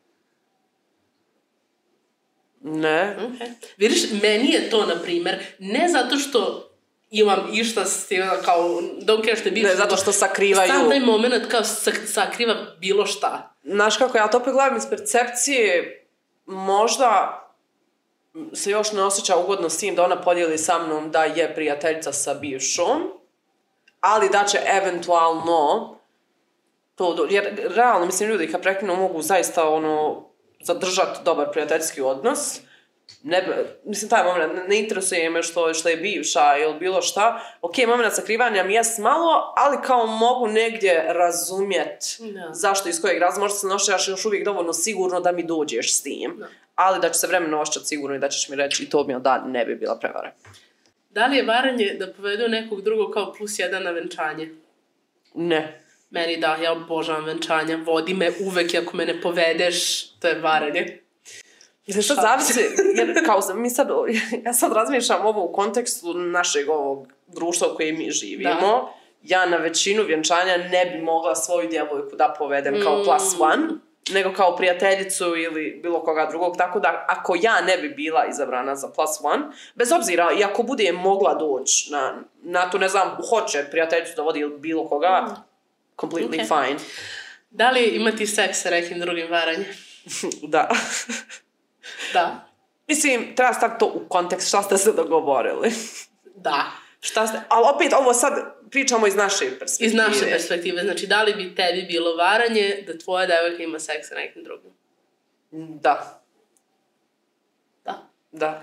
Ne. Okay. Vidiš, meni je to, na primer, ne zato što imam išta s tim, kao, don't care što je bivša. Ne, zato što sakrivaju. Sam taj moment kao sakriva bilo šta. Znaš kako, ja to opet gledam iz percepcije, možda se još ne osjeća ugodno s tim da ona podijeli sa mnom da je prijateljica sa bivšom, ali da će eventualno to, jer realno, mislim, ljudi kad prekinu mogu zaista ono zadržati dobar prijateljski odnos. Ne, mislim, taj moment ne, ne interesuje me što, što je bivša ili bilo šta. Ok, moment sakrivanja mi jes malo, ali kao mogu negdje razumjet no. zašto, iz kojeg razloga. Možda se nošćaš još uvijek dovoljno sigurno da mi dođeš s tim. No. Ali da će se vremeno ošćati sigurno i da ćeš mi reći i to mi da ne bi bila prevara. Da li je varanje da povedu nekog drugog kao plus jedan na venčanje? Ne. Meni da, ja obožavam venčanja. Vodi me uvek i ako me ne povedeš, to je varanje. Mislim, što zavisi, jer kao mi sad, ja sad razmišljam ovo u kontekstu našeg ovog društva u kojem mi živimo. Da. Ja na većinu vjenčanja ne bi mogla svoju djevojku da povedem kao plus one, nego kao prijateljicu ili bilo koga drugog. Tako da, ako ja ne bi bila izabrana za plus one, bez obzira, i ako bude mogla doći na, na to, ne znam, hoće prijateljicu da vodi ili bilo koga, mm. completely okay. fine. Da li imati seks sa nekim drugim varanjem? Da. Da. Mislim, treba staviti to u kontekst, šta ste se dogovorili. Da. Šta ste, ali opet ovo sad pričamo iz naše perspektive. Iz naše perspektive, znači da li bi tebi bilo varanje da tvoja devojka ima seks sa nekim drugim? Da. Da. Da.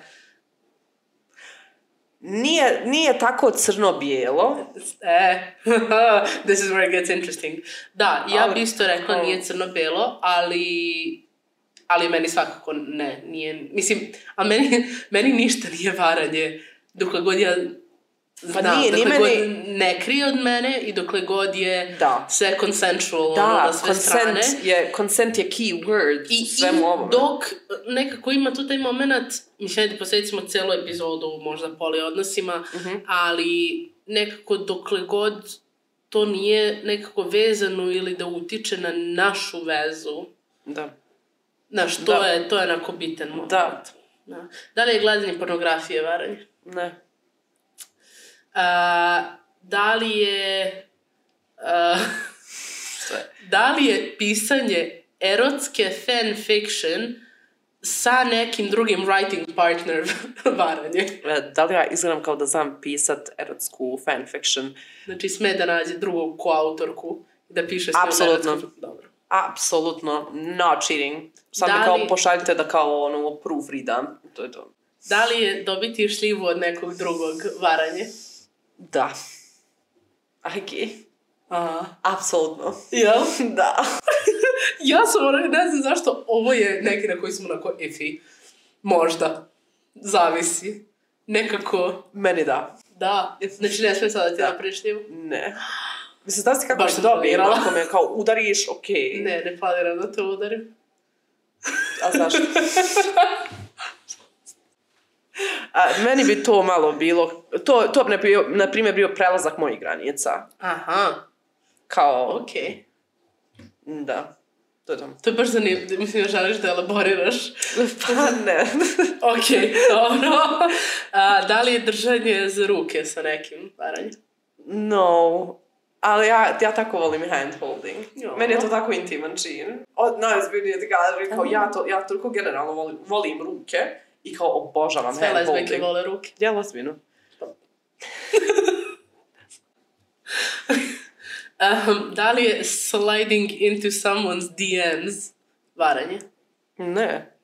Nije, nije tako crno-bijelo. E, this is where it gets interesting. Da, ja ali, bi isto rekla nije crno-bijelo, ali... ali meni svakako ne, nije, mislim, a meni, meni ništa nije varanje, dokle god ja znam, pa nije, dokle god meni... ne krije od mene i dokle god je da. sve consensual da, ono, na sve strane. Je, consent je key word I, svemu ovome. Dok nekako ima tu taj moment, mislim da posvetimo celu epizodu možda poli odnosima, uh-huh. ali nekako dokle god to nije nekako vezano ili da utiče na našu vezu. Da. Znaš, to, da. je, to je onako bitan moment. Da. Da. Da li je gledanje pornografije varanje? Ne. A, da li je... A, da li je pisanje erotske fanfiction sa nekim drugim writing partner varanje? Da li ja izgledam kao da znam pisat erotsku fanfiction? Znači, sme da nađe drugog koautorku da piše sve apsolutno. erotsku... Dobro. Apsolutno, no cheating. Sad mi kao pošaljite da kao ono proofreadam. To je to. Da li je dobiti šljivu od nekog drugog varanje? Da. Ajki. Aha. Apsolutno. Jel? Da. Ja sam ono, ne znam zašto, ovo je neki na koji smo onako iffy. Možda. Zavisi. Nekako. Meni da. Da. Znači ne smijem sada da ti napraviš šljivu? Ne. Mislim, znaš ti kako se dobije, ako me kao udariš, okej. Okay. Ne, ne planiram da te udarim. A zašto? A, meni bi to malo bilo, to, to bi bio, na primjer bio prelazak mojih granica. Aha. Kao... Okej. Okay. Da. To je to. To je baš zanimljivo, mislim da želiš da elaboriraš. Pa ne. Okej, dobro. A, da li je držanje za ruke sa nekim varanjem? No. Ali ja, ja tako volim handholding. Jo. Meni je to tako intiman čin. Od najozbiljnije ti kažem, kao ja, to, ja toliko generalno volim, volim ruke i kao obožavam sve handholding. Sve lezbijke vole ruke. Ja, ozbiljno. um, da li je sliding into someone's D Ms varanje? Ne.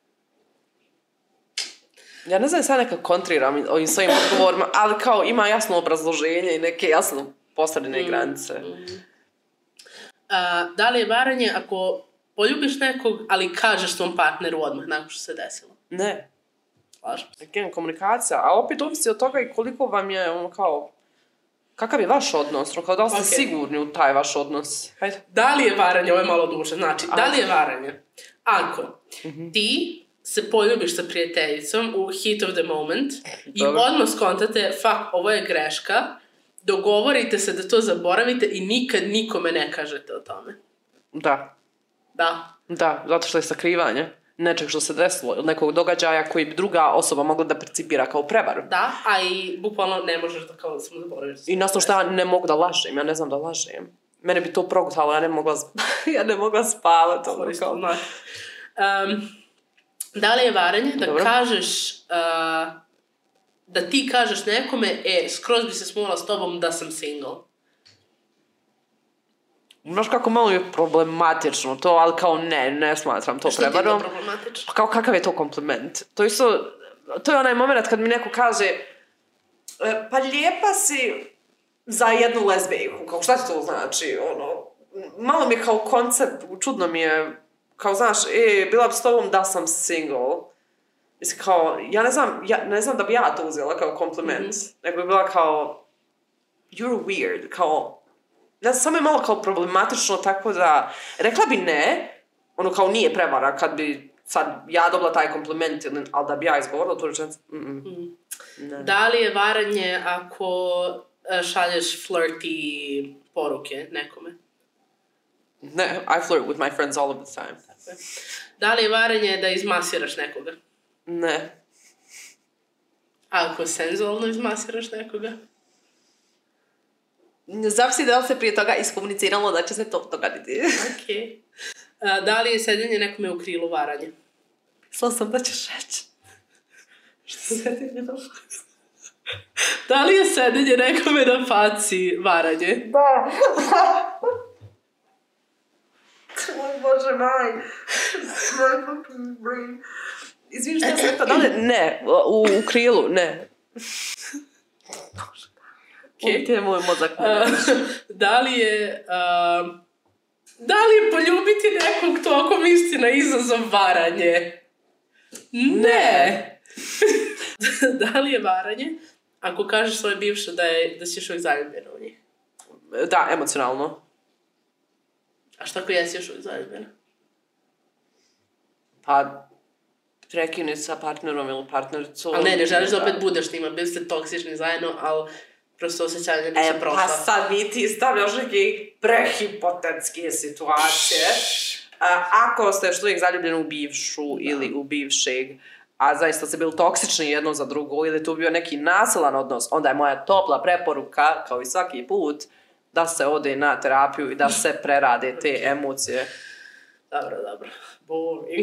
Ja ne znam, sad nekako kontriram ovim svojim odgovorima, ali kao ima jasno obrazloženje i neke jasno postavljene mm, granice. Mm. A, da li je varanje ako poljubiš nekog, ali kažeš svom partneru odmah nakon što se desilo? Ne. Slažem se. Again, komunikacija, a opet ovisi od toga i koliko vam je ono kao, kakav je vaš odnos, kao da li ste okay. sigurni u taj vaš odnos. Hajde. Da li je varanje, ovo je malo duže, znači, a. da li je varanje ako mm-hmm. ti se poljubiš sa prijateljicom u heat of the moment i Dobro. odmah skontate, fuck, ovo je greška, dogovorite se da to zaboravite i nikad nikome ne kažete o tome. Da. Da. Da, zato što je sakrivanje nečeg što se desilo, ili nekog događaja koji bi druga osoba mogla da percipira kao prevaru. Da, a i bukvalno ne možeš da kao da samo zaboraviš. I nastavno što ja ne mogu da lažem, ja ne znam da lažem. Mene bi to progutalo, ja ne mogla, ja ne mogla spavati. Kao... Um, da li je varanje da Dobro. kažeš, uh, da ti kažeš nekome, e, skroz bi se smula s tobom da sam single? Znaš kako malo je problematično to, ali kao ne, ne smatram to prevarom. Što ti je to problematično? Pa kao kakav je to kompliment? To, isto, to je onaj moment kad mi neko kaže, pa lijepa si za jednu lezbijku, kao šta ti to znači? Ono, malo mi je kao koncept, čudno mi je, kao znaš, e, bila bi s tobom da sam single. Mislim, kao, ja ne znam, ja ne znam da bi ja to uzela kao kompliment, mm-hmm. nego bi bila kao, you're weird, kao, ne znam, samo je malo kao problematično, tako da, rekla bi ne, ono kao nije prevara, kad bi sad ja dobila taj kompliment, ali da bi ja izgovorila tu rečenicu, mm. Da li je varanje ako šalješ flirty poruke nekome? Ne, I flirt with my friends all of the time. Da li je varanje da izmasiraš nekoga? Ne. Ako senzualno izmasiraš nekoga? Zavisi da li se prije toga iskomuniciralo da će se to dogaditi. Okej. Okay. Da li je sedenje nekome u krilu varanje? Mislila sam da ćeš reći. Što sedenje na faci? Da li je sedenje nekome na faci varanje? Da. Moj Bože, maj. Moj fucking brain. Izvini što sam to dalje? Ne, u, u krilu, ne. Okay. Uvijek je moj mozak. Uh, da li je... Uh, da li je poljubiti nekog tokom istina izazov varanje? Ne. ne. Da li je varanje ako kažeš svoje bivše da, je, da si još uvijek zaljubljena u njih? Da, emocionalno. A šta ako jesi još uvijek zaljubljena? Pa... prekini sa partnerom ili partnericom. Ali ne, ne želiš da opet budeš s njima, bili ste toksični zajedno, ali prosto osjećanje nisu e, prošla. Pa sad mi ti stavljaš neke prehipotetske situacije. A, ako ste što uvijek zaljubljeni u bivšu da. ili u bivšeg, a zaista ste bili toksični jedno za drugo, ili tu bio neki nasilan odnos, onda je moja topla preporuka, kao i svaki put, da se ode na terapiju i da se prerade te emocije. Dobro, dobro. Boring.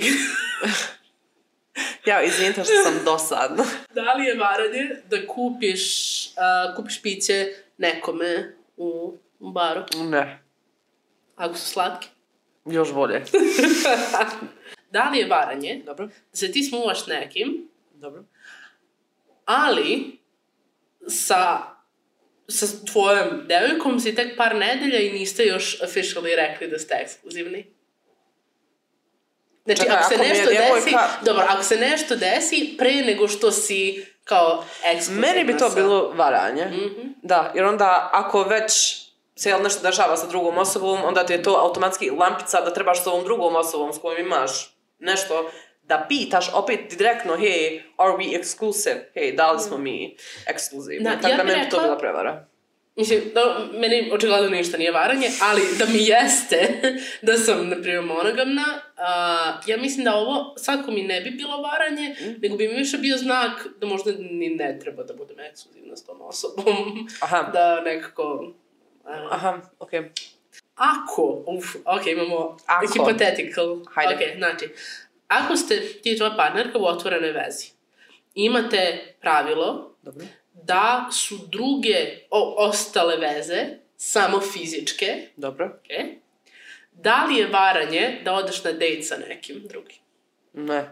Ja, izvinite što sam dosadna. Da li je varanje da kupiš, uh, kupiš piće nekome u, u baru? Ne. Ako su slatki? Još bolje. Da li je varanje Dobro. da se ti smuvaš nekim, Dobro. ali sa, sa tvojom devojkom si tek par nedelja i niste još officially rekli da ste ekskluzivni? Znači, Čekaj, ako se ako nešto djevojka... desi, dobro, ako se nešto desi pre nego što si kao ekskluzivna. Meni bi to sa... bilo varanje. Mm-hmm. Da, jer onda ako već se nešto dešava sa drugom osobom, onda ti je to automatski lampica da trebaš s ovom drugom osobom s kojom imaš nešto da pitaš opet direktno, hey, are we exclusive? Hey, da li smo mi ekskluzivni? Tako ja da meni rekla... to bila prevara. Mislim, da, meni očigledno ništa nije varanje, ali da mi jeste da sam, na primjer, monogamna, uh, ja mislim da ovo svako mi ne bi bilo varanje, mm. nego bi mi više bio znak da možda ni ne treba da budem ekskluzivna s tom osobom. Aha. Da nekako... Uh, Aha, okej. Okay. Ako, uf, ok, imamo ako. hypothetical. Hajde. Ok, znači, ako ste ti i tvoja partnerka u otvorenoj vezi, imate pravilo Dobro. da su druge o, ostale veze samo fizičke. Dobro. Okay. Da li je varanje da odeš na dejt sa nekim drugim? Ne.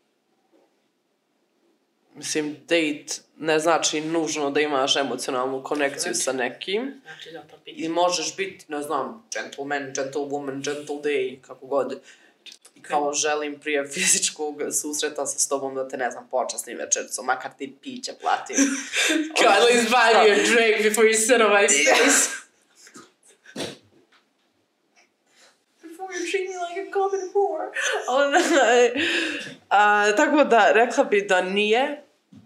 Mislim, dejt ne znači nužno da imaš emocionalnu konekciju znači, sa nekim. Znači, da to pitam. I možeš biti, ne znam, gentleman, gentlewoman, gentle day, kako god. I kao želim prije fizičkog susreta sa s tobom da te, ne znam, počasnim večericom, makar ti piće platim. God, please buy me a drink before you sit on my face. Before you treat me like a common whore. uh, tako da, rekla bi da nije.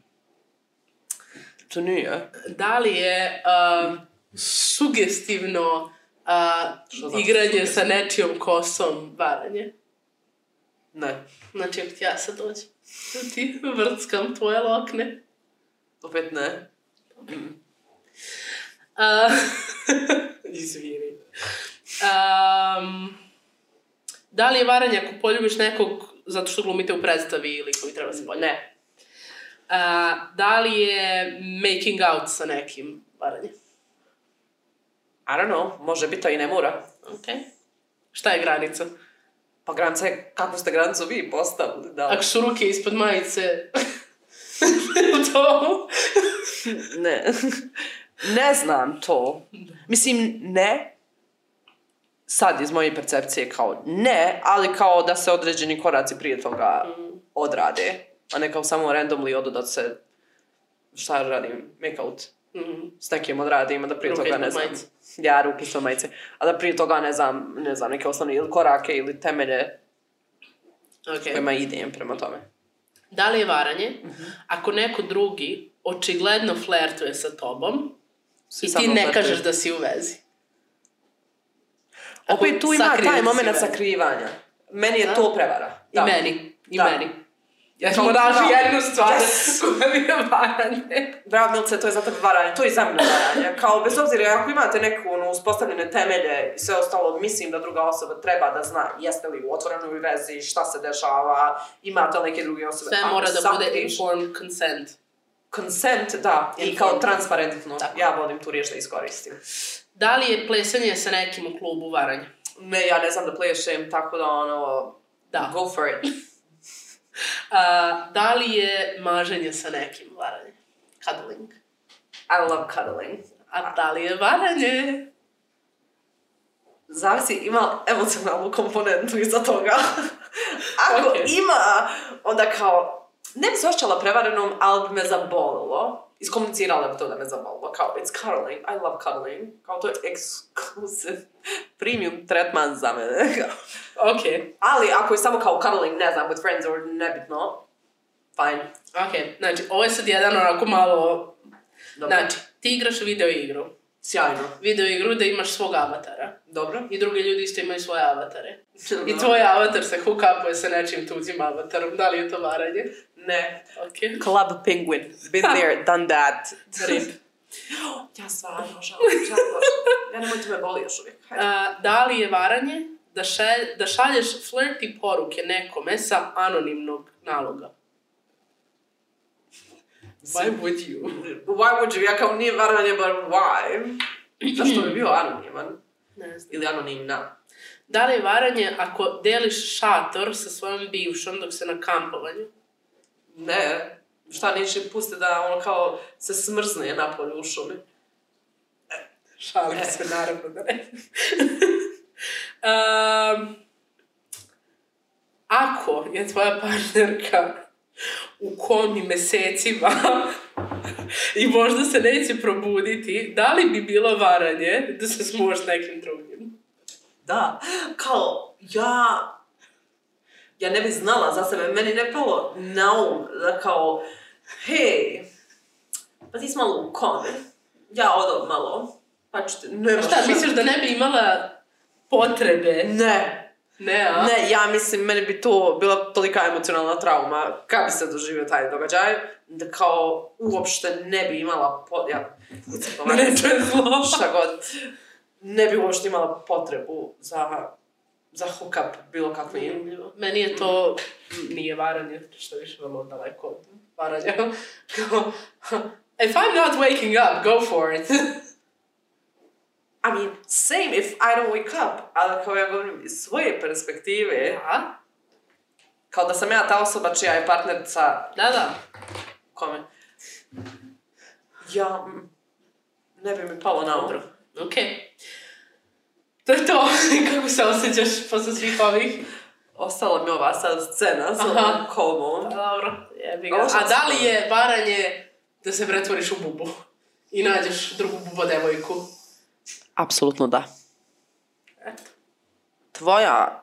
To nije. Da li je uh, sugestivno uh, igranje sa nečijom kosom varanje? Ne. Znači, ako ti ja sad dođem, ti vrckam tvoje lokne. Opet ne. Mm. Uh, izvini. Um, da li je varanje ako poljubiš nekog zato što glumite u predstavi ili koji treba se poljubiti? Ne. Uh, da li je making out sa nekim varanje? I don't know, može biti to i ne mora. Ok. Šta je granica? Pa granica je, kako ste granicu vi postavili? Da. Ako su ruke ispod majice, to? Ne. Ne znam to. Mislim, ne. Sad iz moje percepcije kao ne, ali kao da se određeni koraci prije toga mm. odrade. A ne kao samo randomly odu da se šta radim, make out. Mm-hmm. S nekim odradim, a da prije ruke toga ne znam. Majice. Ja, ruke ispod majice. A da prije toga ne znam, ne znam, neke osnovne ili korake ili temelje okay. kojima idem prema tome. Da li je varanje mm-hmm. ako neko drugi očigledno flertuje sa tobom Svi i ti ne flertuje. Kažeš da si u vezi? Opet tu ima taj moment sakrivanja. Meni je da? To prevara. I da. Meni. I da. Meni. Ja ćemo naći jednu stvar yes. koja mi je varanje. Bravo, Milce, to je za tebe varanje. To je za mene varanje. Kao, bez obzira, ako imate neku ono, uspostavljene temelje i sve ostalo, mislim da druga osoba treba da zna jeste li u otvorenoj vezi, šta se dešava, imate li neke druge osobe. Sve mora da sakriš, bude informed consent. Consent, da. Informed. I kao transparentno. Tako. Ja volim tu riječ da iskoristim. Da li je plesanje sa nekim u klubu varanje? Ne, ja ne znam da plešem, tako da ono... Da. Go for it. Uh, da li je maženje sa nekim varanje? Cuddling. I love cuddling. A da li je varanje? Zavisi, ima emocionalnu komponentu iza toga. Ako okay. ima, onda kao, ne bi se osjećala prevarenom, ali bi me zabolilo. Iskomunicirala bi to da me zabolilo. Kao, it's cuddling. I love cuddling. Kao, to je exclusive premium tretman za mene. Ok. Ali ako je samo kao cuddling, ne znam, with friends or nebitno, fine. Ok, znači, ovo je sad jedan onako malo... Dobro. Znači, ti igraš video igru. Sjajno. Video igru da imaš svog avatara. Dobro. I drugi ljudi isto imaju svoje avatare. I tvoj avatar se hook-upuje sa nečim tuđim avatarom. Da li je to varanje? Ne. Ok. Club Penguin. Been there, done that. Rip. Ja stvarno, žalim, žalim. Ja nemojte me boli još uvijek. Uh, da li je varanje da, šalj, da šalješ flirty poruke nekome sa anonimnog naloga? Why would you? Why would you? Ja kao nije varanje, but why? Zašto bi bio anoniman? Ne znam. Ili anonimna? Da li je varanje ako deliš šator sa svojom bivšom dok se na kampovanju? Ne. Šta, neće pusti da ono kao se smrzne napolje u šumi? Šalim e. se, naravno da ne. um, ako je tvoja partnerka u komi mesecima i možda se neće probuditi, da li bi bilo varanje da se smuvaš s nekim drugim? Da, kao, ja... Ja ne bi znala za sebe, meni ne palo na um da kao, hej, pa ti si malo u komi, ja odam malo, pa ću te, nema šta. Šta, misliš da ne bi imala potrebe? Ne. Ne, a? Ne, ja mislim, meni bi to bila tolika emocionalna trauma, kad bi se doživio taj događaj, da kao uopšte ne bi imala, po, ja, ne čuje zlo, šta god, ne bi uopšte imala potrebu za... za hook-up bilo kakvo je. Meni je to, nije varanje, što više vrlo daleko od varanja. If I'm not waking up, go for it. I mean, same if I don't wake up, ali kao ja govorim iz svoje perspektive, ja. Kao da sam ja ta osoba čija je partnerica... Da, da. Kome? Ja, ne bi mi palo na um. Okej. Okay. To je to, kako se osjećaš posle svih ovih? Ostala mi ova sad scena, sa ovom komom. Dobro, jebi ga. A da li je varanje da se pretvoriš u bubu i nađeš drugu bubo devojku? Apsolutno da. Eto. Tvoja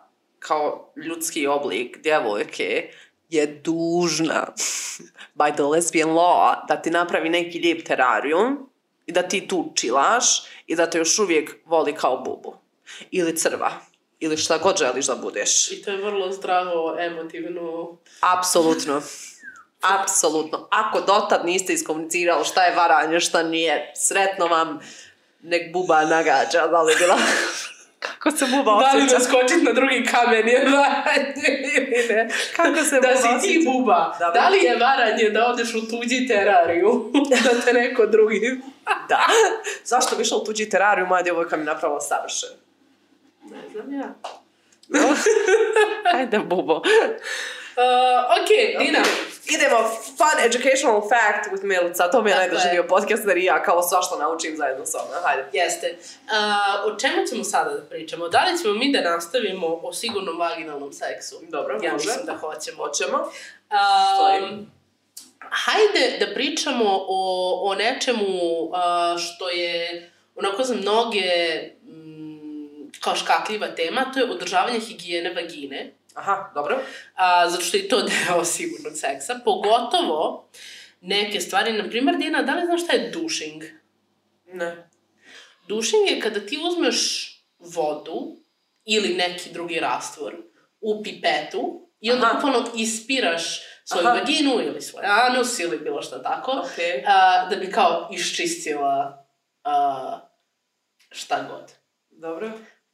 kao ljudski oblik djevojke je dužna by the lesbian law da ti napravi neki lijep terarijum i da ti tu čilaš i da te još uvijek voli kao bubu. Ili crva. Ili šta god želiš da budeš. I to je vrlo zdravo, emotivno. Apsolutno. Apsolutno. Ako dotad niste iskomunicirali šta je varanje, šta nije, sretno vam, nek buba nagađa, da li bila... Kako se buba osjeća? Da li naskočit na drugi kamen je varanje ili ne? Kako se buba da si osjeća? ti buba. Da, da li je varanje da odeš u tuđi terariju? Da te neko drugi... Da. Zašto bi išla u tuđi terariju? Moja djevojka mi napravila savršen. Ne znam ja. Ajde, bubo. Uh, ok, Dina. Okay. Idemo, fun educational fact with Milica. To mi je najdraži dio podcasta jer i ja kao svašta naučim zajedno s vama. Hajde. Jeste. Uh, o čemu ćemo sada da pričamo? Da li ćemo mi da nastavimo o sigurnom vaginalnom seksu? Dobro, ja može. mislim da hoćemo. Hoćemo. Um, hajde da pričamo o, o nečemu uh, što je onako za mnoge um, kao škakljiva tema, to je održavanje higijene vagine. Aha, dobro. A, zato što je to deo sigurnog seksa. Pogotovo neke stvari, na primjer, Dina, da li znaš šta je douching? Ne. Douching je kada ti uzmeš vodu ili neki drugi rastvor u pipetu i onda bukvalno ispiraš svoju Aha. vaginu ili svoj anus ili bilo šta tako, okay. a, da bi kao iščistila a, šta god. Dobro.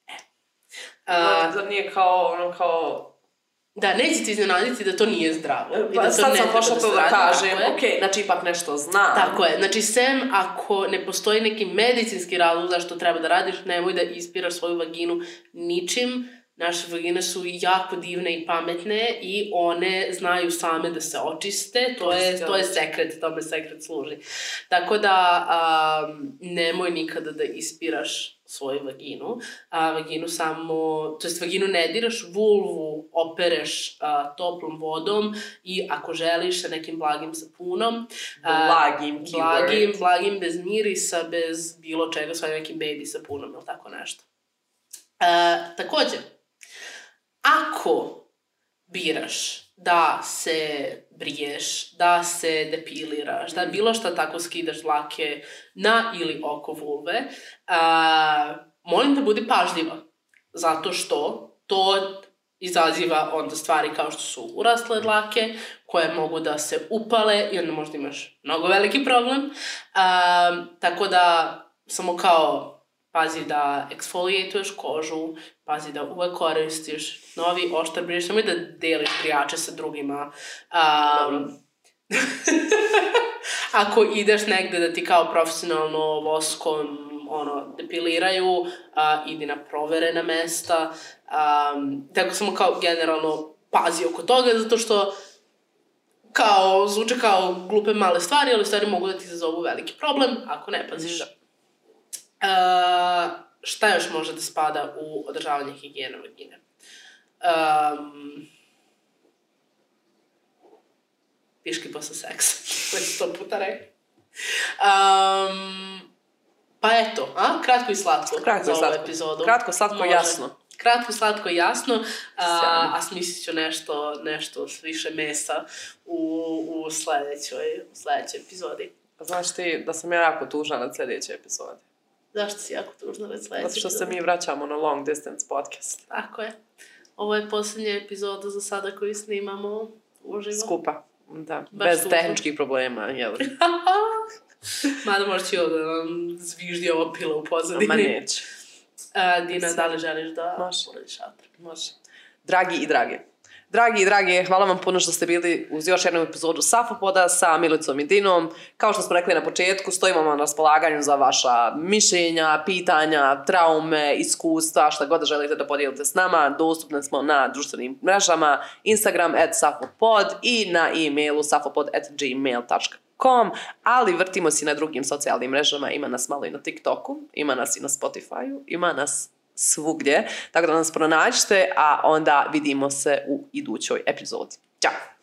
Zar nije kao ono kao... Da, neće ti iznenaditi da to nije zdravo. Pa, i da to sad ne sam pošla to da kažem, ok, znači ipak nešto znam. Tako je, znači sem ako ne postoji neki medicinski razlog zašto treba da radiš, nemoj da ispiraš svoju vaginu ničim. Naše vagine su jako divne i pametne i one znaju same da se očiste, to je, to je sekret, tome sekret služi. Tako da um, nemoj nikada da ispiraš svoju vaginu. A, vaginu samo, to jest vaginu ne diraš, vulvu opereš a, toplom vodom i ako želiš sa nekim blagim sapunom. A, blagim, blagim, blagim, bez mirisa, bez bilo čega, sa nekim baby sapunom ili tako nešto. A, također, ako biraš da se briješ, da se depiliraš, da bilo šta tako skidaš dlake na ili oko vulve, a, molim da budi pažljiva, zato što to izaziva onda stvari kao što su urasle dlake, koje mogu da se upale i onda možda imaš mnogo veliki problem. A, tako da samo kao pazi da eksfolijetuješ kožu, pazi da uvek koristiš novi oštar briješ, samo i da deliš brijače sa drugima. Um, ako ideš negde da ti kao profesionalno voskom ono, depiliraju, a, idi na proverena mesta. Um, tako samo kao generalno pazi oko toga, zato što kao, zvuče kao glupe male stvari, ali stvari mogu da ti izazovu veliki problem ako ne paziš. Uh, šta još može da spada u održavanje higijene vagine? Um, piški posle seksa, koji su sto puta rekli. Um, pa eto, a? Kratko i slatko Kratko za ovu slatko. epizodu. Kratko, slatko, može. jasno. Kratko, slatko i jasno, a, a smislit ću nešto, nešto s više mesa u, u, sledećoj, u sledećoj epizodi. Znaš ti da sam ja jako tužna na sljedećoj epizodi? Zašto si jako tužna na sledećoj Zato što se mi vraćamo na long distance podcast. Tako je. Ovo je posljednja epizoda za sada koju snimamo uživo. Skupa, da. Baš bez tužno. tehničkih problema, jel? Mada možeš i ovdje da nam zviždi ova pila u pozadini. Ma neće. A, Dina, da li želiš da Može. uradiš šator? Može. Dragi i drage. Dragi i dragi, hvala vam puno što ste bili uz još jednu epizodu Safopoda sa Milicom i Dinom. Kao što smo rekli na početku, stojimo vam na raspolaganju za vaša mišljenja, pitanja, traume, iskustva, šta god želite da podijelite s nama. Dostupni smo na društvenim mrežama, Instagram at safopod i na e-mailu safopod at gmail dot com, ali vrtimo se na drugim socijalnim mrežama, ima nas malo i na TikToku, ima nas i na Spotify-u, ima nas svugdje, tako da nas pronađite, a onda vidimo se u idućoj epizodi. Ćao!